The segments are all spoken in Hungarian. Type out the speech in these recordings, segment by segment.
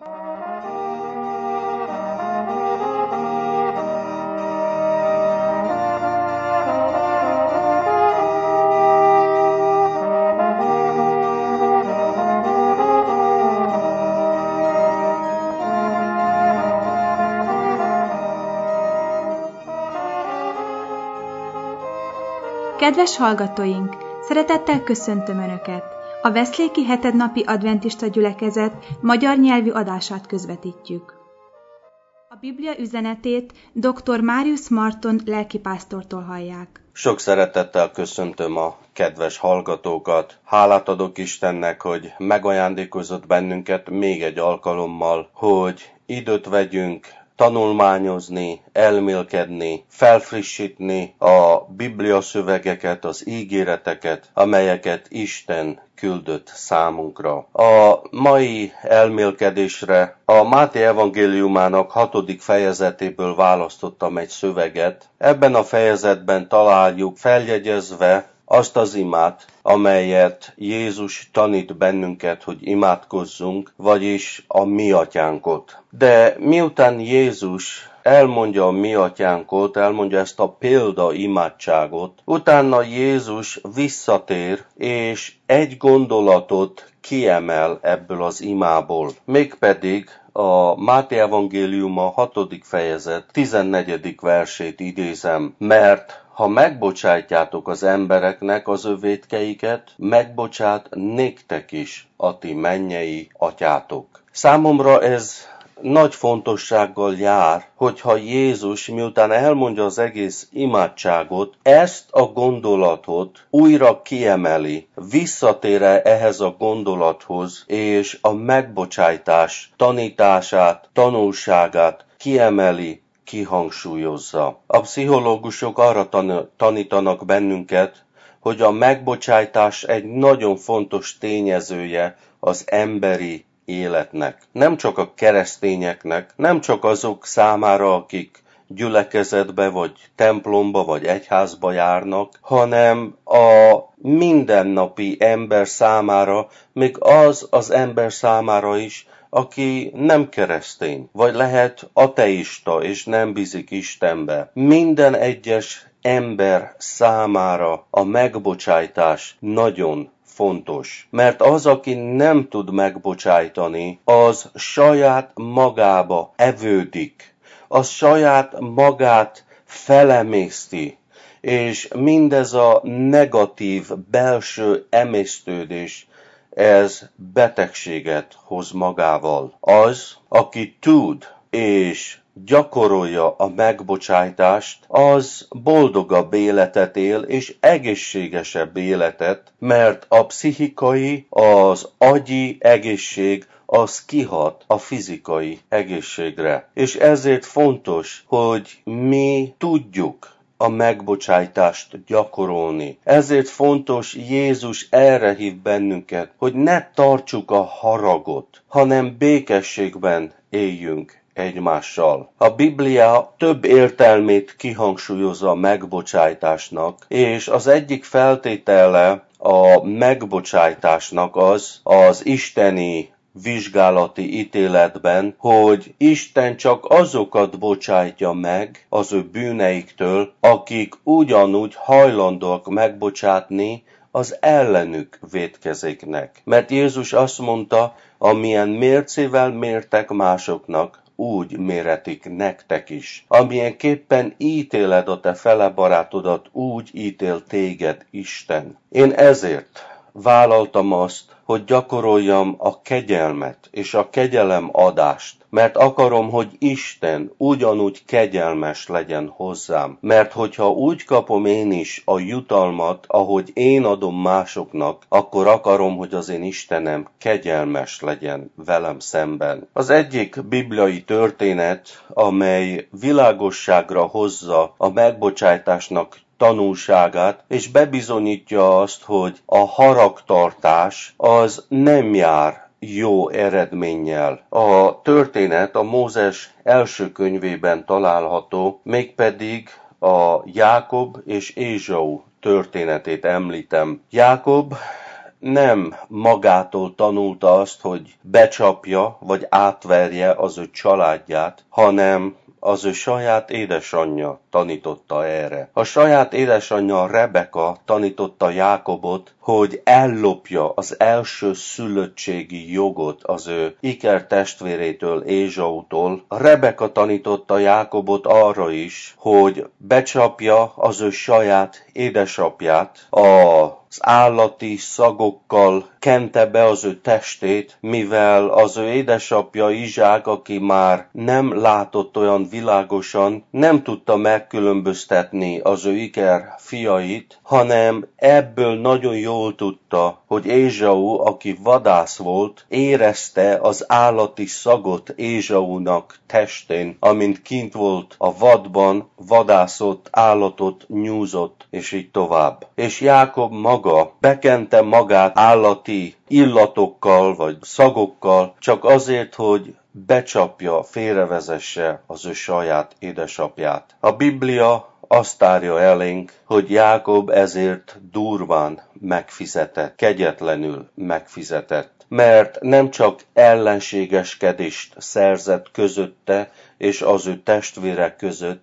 Kedves hallgatóink! Szeretettel köszöntöm Önöket! A Veszléki hetednapi adventista gyülekezet magyar nyelvű adását közvetítjük. A Biblia üzenetét dr. Marius Marton lelkipásztortól hallják. Sok szeretettel köszöntöm a kedves hallgatókat. Hálát adok Istennek, hogy megajándékozott bennünket még egy alkalommal, hogy időt vegyünk tanulmányozni, elmélkedni, felfrissítni a Biblia szövegeket, az ígéreteket, amelyeket Isten küldött számunkra. A mai elmélkedésre a Máté evangéliumának 6. fejezetéből választottam egy szöveget. Ebben a fejezetben találjuk feljegyezve azt az imát, amelyet Jézus tanít bennünket, hogy imádkozzunk, vagyis a mi atyánkot. De miután Jézus elmondja a mi atyánkot, elmondja ezt a példa imádságot, utána Jézus visszatér, és egy gondolatot kiemel ebből az imából. Mégpedig a Máté evangéliuma 6. fejezet 14. versét idézem, mert ha megbocsátjátok az embereknek az ő vétkeiket, megbocsát néktek is a ti mennyei atyátok. Számomra ez nagy fontossággal jár, hogyha Jézus miután elmondja az egész imádságot, ezt a gondolatot újra kiemeli, visszatér ehhez a gondolathoz, és a megbocsájtás tanítását, tanulságát kiemeli, kihangsúlyozza. A pszichológusok arra tanítanak bennünket, hogy a megbocsájtás egy nagyon fontos tényezője az emberi életnek. Nem csak a keresztényeknek, nem csak azok számára, akik gyülekezetbe, vagy templomba, vagy egyházba járnak, hanem a mindennapi ember számára, még az ember számára is, aki nem keresztény, vagy lehet ateista, és nem bízik Istenbe. Minden egyes ember számára a megbocsájtás nagyon fontos. Mert az, aki nem tud megbocsájtani, az saját magába evődik. Az saját magát felemészti. És mindez a negatív belső emésztődés, ez betegséget hoz magával. Az, aki tud és gyakorolja a megbocsájtást, az boldogabb életet él és egészségesebb életet, mert a pszichikai, az agyi egészség az kihat a fizikai egészségre. És ezért fontos, hogy mi tudjuk a megbocsájtást gyakorolni. Ezért fontos, Jézus erre hív bennünket, hogy ne tartsuk a haragot, hanem békességben éljünk egymással. A Biblia több értelmét kihangsúlyozza a megbocsájtásnak, és az egyik feltétele a megbocsájtásnak az isteni vizsgálati ítéletben, hogy Isten csak azokat bocsájtja meg az ő bűneiktől, akik ugyanúgy hajlandóak megbocsátni az ellenük vétkezéknek. Mert Jézus azt mondta, amilyen mércével mértek másoknak, úgy méretik nektek is. Amilyenképpen ítéled a te fele barátodat, úgy ítél téged Isten. Én ezért vállaltam azt, hogy gyakoroljam a kegyelmet és a kegyelem adást, mert akarom, hogy Isten ugyanúgy kegyelmes legyen hozzám. Mert hogyha úgy kapom én is a jutalmat, ahogy én adom másoknak, akkor akarom, hogy az én Istenem kegyelmes legyen velem szemben. Az egyik bibliai történet, amely világosságra hozza a megbocsájtásnak tanulságát, és bebizonyítja azt, hogy a haragtartás az nem jár jó eredménnyel. A történet a Mózes első könyvében található, mégpedig a Jákob és Ézsau történetét említem. Jákob nem magától tanulta azt, hogy becsapja vagy átverje az ő családját, hanem az ő saját édesanyja tanította erre. A saját édesanyja Rebeka tanította Jákobot, hogy ellopja az első szülöttségi jogot az ő ikertestvérétől, Ézsautól. Rebeka tanította Jákobot arra is, hogy becsapja az ő saját édesapját, az állati szagokkal kente be az ő testét, mivel az ő édesapja Izsák, aki már nem látott olyan világosan, nem tudta megkülönböztetni az ő iker fiait, hanem ebből nagyon jól tudta, hogy Ézsau, aki vadász volt, érezte az állati szagot Ézsaunak testén, amint kint volt a vadban, vadászott, állatot nyúzott, és így tovább. És Jákob maga bekente magát állati illatokkal vagy szagokkal, csak azért, hogy becsapja, félrevezesse az ő saját édesapját. A Biblia azt árja elénk, hogy Jákob ezért durván megfizetett, kegyetlenül megfizetett. Mert nem csak ellenségeskedést szerzett közötte és az ő testvérek között,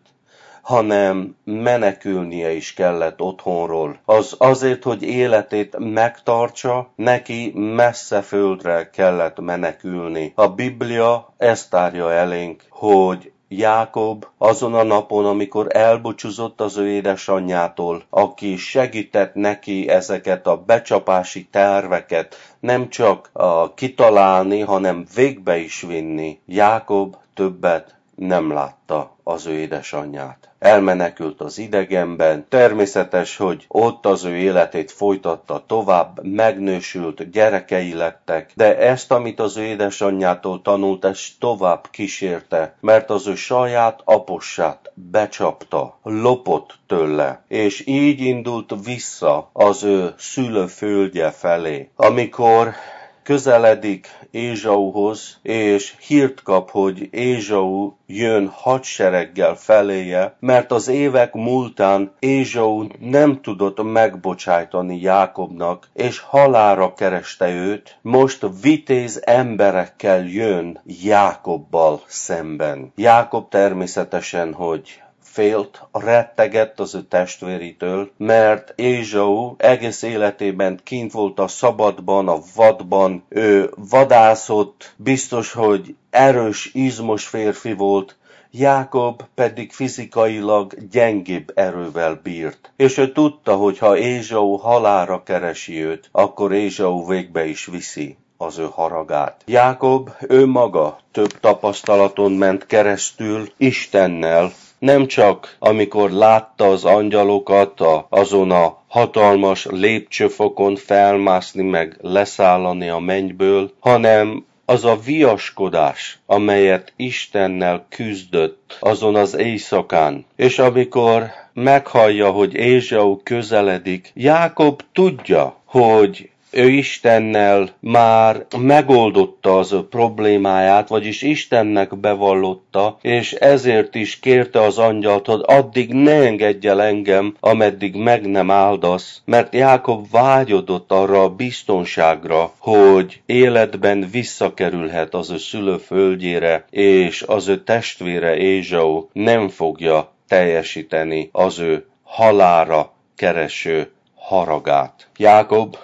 hanem menekülnie is kellett otthonról. Azért, hogy életét megtartsa, neki messze földre kellett menekülni. A Biblia ezt árja elénk, hogy Jákob azon a napon, amikor elbúcsúzott az ő édesanyjától, aki segített neki ezeket a becsapási terveket nem csak kitalálni, hanem végbe is vinni, Jákob többet nem látta az ő édesanyját. Elmenekült az idegenben, természetes, hogy ott az ő életét folytatta tovább, megnősült, gyerekei lettek, de ezt, amit az ő édesanyjától tanult, ezt tovább kísérte, mert az ő saját apossát becsapta, lopott tőle, és így indult vissza az ő szülőföldje felé. Amikor közeledik Ézsauhoz, és hírt kap, hogy Ézsau jön hadsereggel feléje, mert az évek múltán Ézsau nem tudott megbocsájtani Jákobnak, és halálra kereste őt, most vitéz emberekkel jön Jákobbal szemben. Jákob természetesen, hogy félt, rettegett az ő testvéritől, mert Ézsau egész életében kint volt a szabadban, a vadban, ő vadászott, biztos, hogy erős, izmos férfi volt, Jákob pedig fizikailag gyengébb erővel bírt. És ő tudta, hogy ha Ézsau halálra keresi őt, akkor Ézsau végbe is viszi az ő haragát. Jákob ő maga több tapasztalaton ment keresztül Istennel, nem csak amikor látta az angyalokat azon a hatalmas lépcsőfokon felmászni meg leszállani a mennyből, hanem az a viaskodás, amelyet Istennel küzdött azon az éjszakán. És amikor meghallja, hogy Ézsau közeledik, Jákob tudja, hogy ő Istennel már megoldotta az ő problémáját, vagyis Istennek bevallotta, és ezért is kérte az angyalt, hogy addig ne engedj el engem, ameddig meg nem áldasz, mert Jákob vágyodott arra a biztonságra, hogy életben visszakerülhet az ő szülőföldjére, és az ő testvére Ézsau nem fogja teljesíteni az ő halálra kereső haragát. Jákob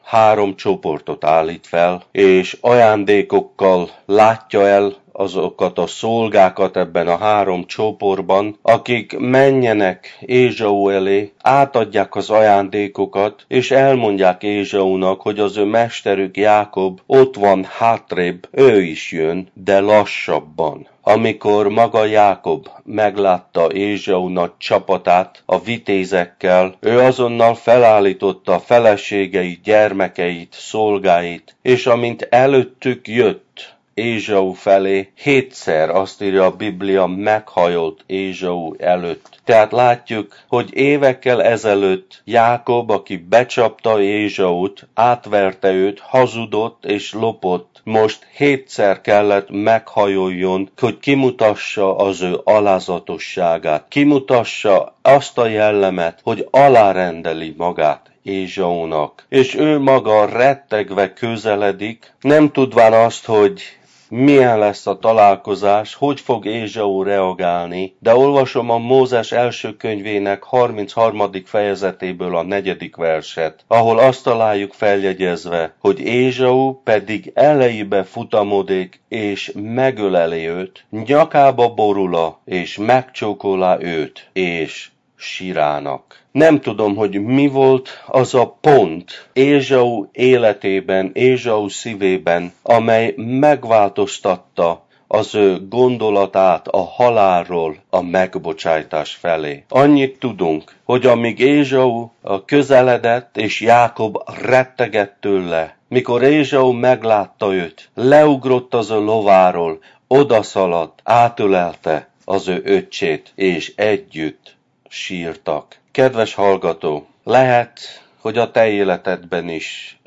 3 csoportot állít fel, és ajándékokkal látja el azokat a szolgákat ebben a 3 csoportban, akik menjenek Ézsau elé, átadják az ajándékokat, és elmondják Ézsaunak, hogy az ő mesterük Jákob ott van hátrébb, ő is jön, de lassabban. Amikor maga Jákob meglátta Ézsau nagy csapatát a vitézekkel, ő azonnal felállította a feleségeit, gyermekeit, szolgáit, és amint előttük jött Ézsau felé, 7-szer, azt írja a Biblia, meghajolt Ézsau előtt. Tehát látjuk, hogy évekkel ezelőtt Jákob, aki becsapta Ézsaut, átverte őt, hazudott és lopott, most 7-szer kellett meghajoljon, hogy kimutassa az ő alázatosságát, kimutassa azt a jellemet, hogy alárendeli magát Ézsaúnak. És ő maga rettegve közeledik, nem tudván azt, hogy milyen lesz a találkozás, hogy fog Ézsau reagálni, de olvasom a Mózes első könyvének 33. fejezetéből a 4. verset, ahol azt találjuk feljegyezve, hogy Ézsau pedig elejébe futamodik, és megöleli őt, nyakába borula, és megcsókolá őt, és sírának. Nem tudom, hogy mi volt az a pont Ézsau életében, Ézsau szívében, amely megváltoztatta az ő gondolatát a halálról a megbocsájtás felé. Annyit tudunk, hogy amíg Ézsau közeledett, és Jákob rettegett tőle, mikor Ézsau meglátta őt, leugrott az a lováról, odaszaladt, átölelte az ő öccsét, és együtt sírtak. Kedves hallgató, lehet, hogy a te életedben is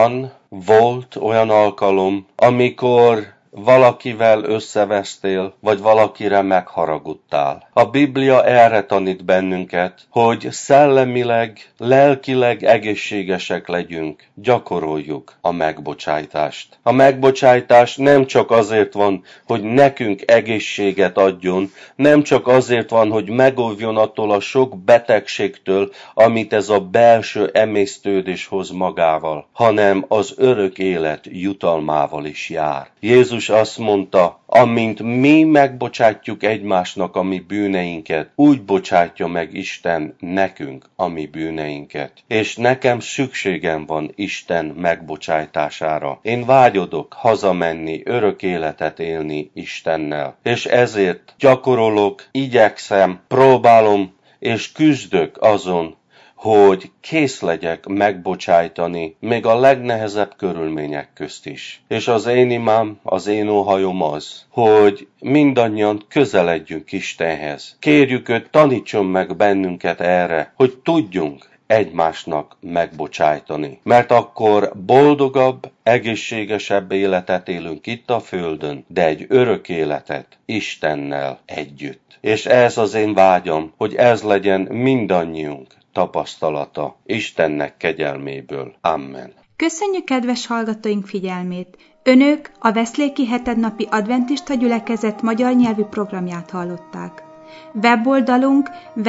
volt olyan alkalom, amikor valakivel összevesztél, vagy valakire megharagudtál. A Biblia erre tanít bennünket, hogy szellemileg, lelkileg egészségesek legyünk, gyakoroljuk a megbocsájtást. A megbocsájtás nem csak azért van, hogy nekünk egészséget adjon, nem csak azért van, hogy megóvjon attól a sok betegségtől, amit ez a belső emésztődés hoz magával, hanem az örök élet jutalmával is jár. Jézus azt mondta, amint mi megbocsátjuk egymásnak a mi bűneinket, úgy bocsátja meg Isten nekünk a mi bűneinket. És nekem szükségem van Isten megbocsájtására. Én vágyodok hazamenni, örök életet élni Istennel. És ezért gyakorolok, igyekszem, próbálom és küzdök azon, hogy kész legyek megbocsájtani, még a legnehezebb körülmények közt is. És az én imám, az én óhajom az, hogy mindannyian közeledjünk Istenhez. Kérjük őt, tanítson meg bennünket erre, hogy tudjunk egymásnak megbocsájtani. Mert akkor boldogabb, egészségesebb életet élünk itt a földön, de egy örök életet Istennel együtt. És ez az én vágyam, hogy ez legyen mindannyiunk tapasztalata Istennek kegyelméből. Amen. Köszönjük kedves hallgatóink figyelmét! Önök a Veszléki hetednapi adventista gyülekezet magyar nyelvű programját hallották. Weboldalunk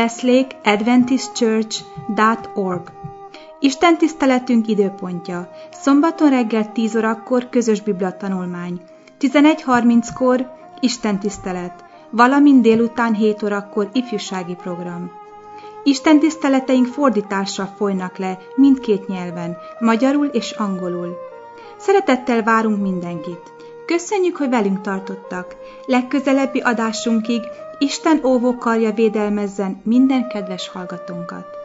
weslekeadventistchurch.org. Istentiszteletünk időpontja: szombaton reggel 10 órakor közös bibliatanulmány, 11:30-kor istentisztelet, valamint délután 7 órakor ifjúsági program. Istentiszteleteink fordítással folynak le mindkét nyelven, magyarul és angolul. Szeretettel várunk mindenkit. Köszönjük, hogy velünk tartottak. Legközelebbi adásunkig Isten óvókarja védelmezzen minden kedves hallgatónkat.